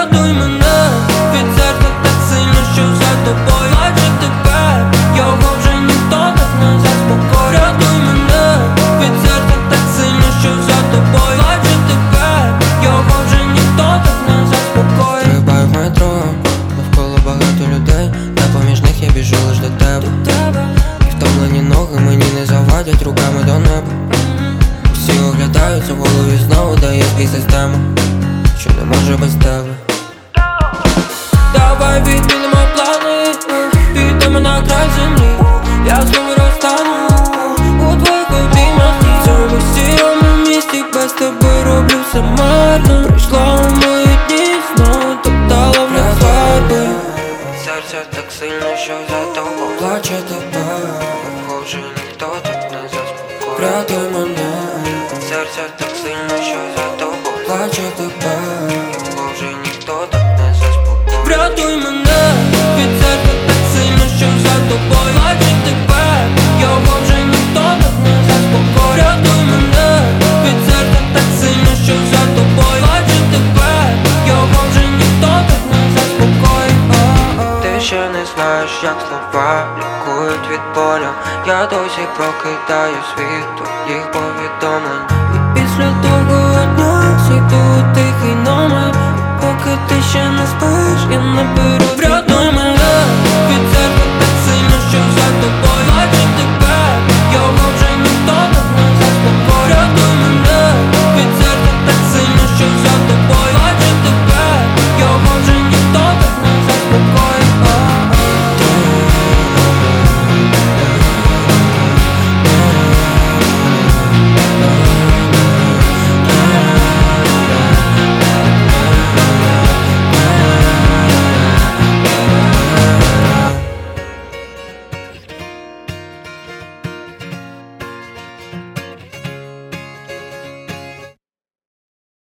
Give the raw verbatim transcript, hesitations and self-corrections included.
Врятуй мене від серця так сильно, що за тобою плаче тепер, його вже ніхто так не заспокоїть. Врятуй мене від серця так сильно, що за тобою плаче тепер, його вже ніхто так не заспокоїть. Стрибаю в метро, навколо багато людей, та поміж них я біжу лиш до тебе. І втомлені ноги мені не завадять руками до неба. Всі оглядаються в голові, знову дає свій систему, що не може без тебе. Давай відмінимо плани, підемо на край землі. Я знову розтану у твоїх обіймах. В цьому сірому місті без тебе роблю все марно. Прийшла у мої дні, знову топтала в них фарби. Серця так сильно, що за тобою плаче тепер, його вже ніхто так не заспокоїть. Врятуй мене, серця так сильно, що за тобою плаче тепер, його вже ніхто так не заспокоїть. Врятуй мене від серця так сильно, що за тобою плаче тепер, його вже ніхто так не заспокоїть. Врятуй мене від серця так сильно, що за тобою плаче тепер, його вже ніхто так не заспокоїть. Ти ще не знаєш, як слова лікують від болю. Я досі прокидаю світ твоїх повідомлень. І після того дня зайду у тихий номер. Поки ти ще не спиш, я наберу. Врятуй мене від серця так сильно, що за тобою